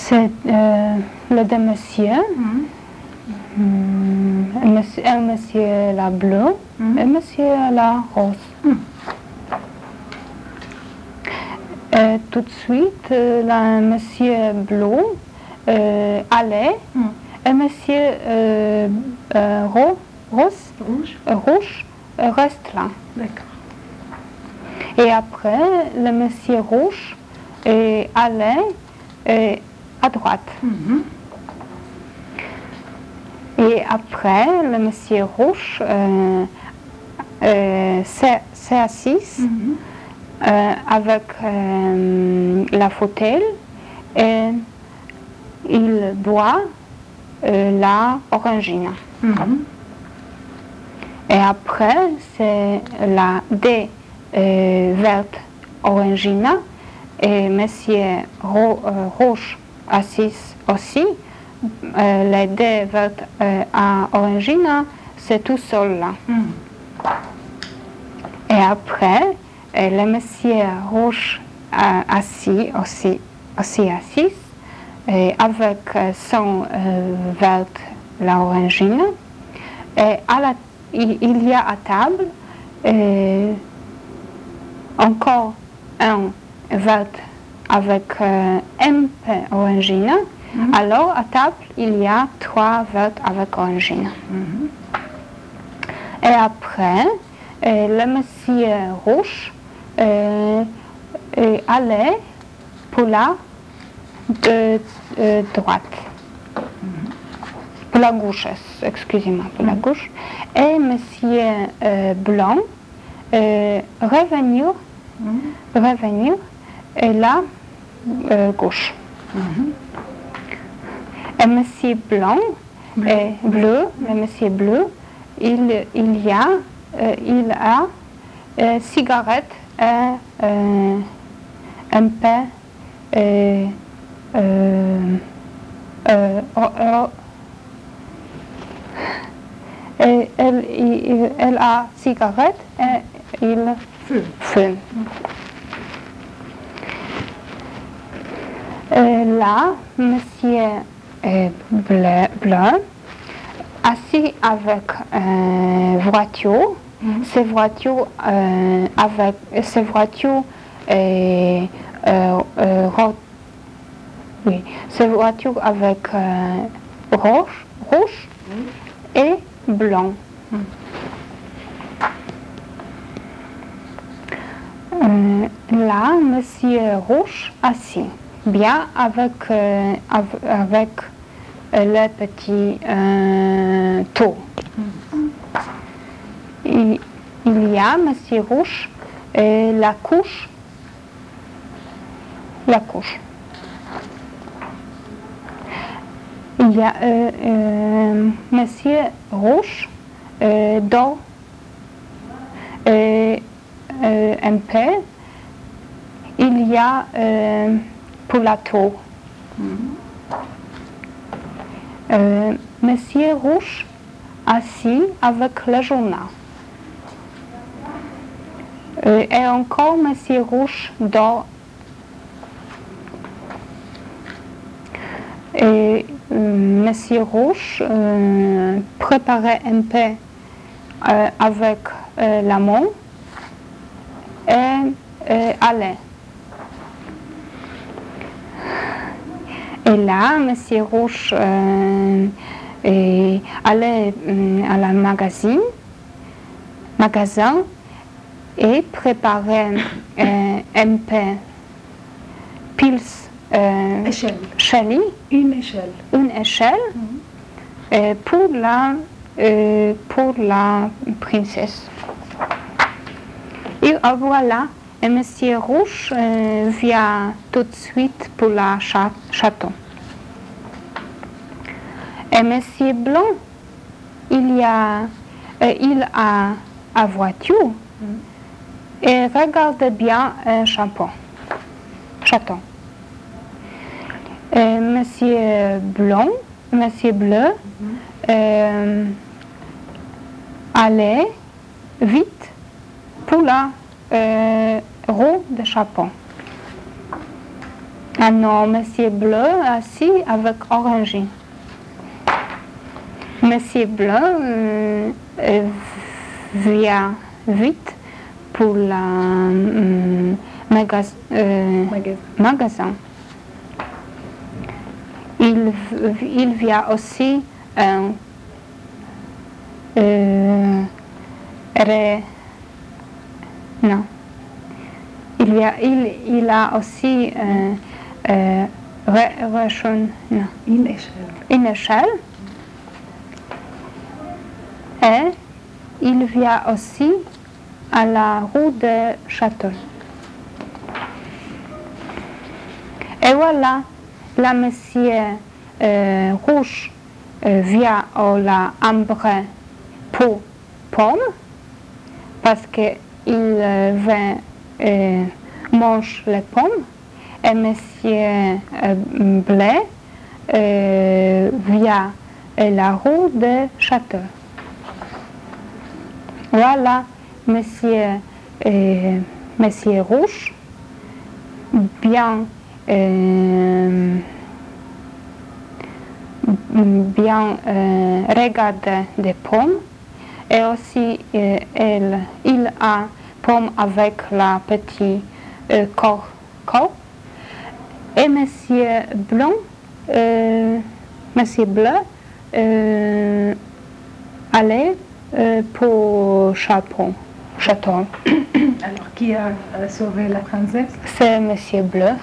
C'est le de monsieur. Un monsieur la bleue et monsieur la rose. Tout de suite, le monsieur bleu allait et monsieur rouge reste là. D'accord. Et après, le monsieur rouge allait à droite. Et après, le monsieur rouge s'est assis avec la fauteuil et il boit la orangina. Et après, c'est la dé verte orangina et monsieur rouge assis aussi. Les dés vertes à orangina, c'est tout seul là. Et après, le monsieur rouge assis et avec son verte la orangina. Et il y a à table encore un verte avec un peu orangina. Alors, à table, il y a 3 verres avec orangina. Et après, le monsieur rouge allait pour la droite. Pour la gauche, excusez-moi, pour la gauche. Et monsieur blanc revenir et la gauche. Et monsieur blanc et bleu, le monsieur bleu, il a cigarette et un peu elle a cigarette et il fume. Et là, monsieur bleu, assis avec voiture, ces voitures avec rouge et blanc. Là, monsieur rouge assis, bien avec le petit tour. Il y a monsieur rouge et la couche. Il y a monsieur rouge dort un peu. Il y a pour la tour. Monsieur rouge assis avec le journal. Et encore monsieur rouge dort. Et monsieur rouge préparait un peu avec la main et allait. Et là, monsieur rouge allait à la magasin et préparait un peu pils. Une échelle. Pour la princesse. Et voilà, et monsieur rouge vient tout de suite pour la château. Et monsieur blanc, il a voiture et regarde bien château. Monsieur bleu, allait vite pour la roue de chapeau. Ah non, Monsieur Bleu assis avec Orangine. Monsieur Bleu vient vite pour le magasin. Il vient aussi non. Il a aussi une échelle. Et il vient aussi à la rue de Château. Et voilà, la monsieur rouge vient à la ambre pour pomme parce qu'il veut manger les pommes. Et monsieur bleu vient à la rue de Château. Voilà, monsieur rouge bien regarder des pommes et aussi il a pomme avec la petite corps et monsieur bleu allait pour château. Alors, qui a sauvé la princesse? C'est monsieur bleu.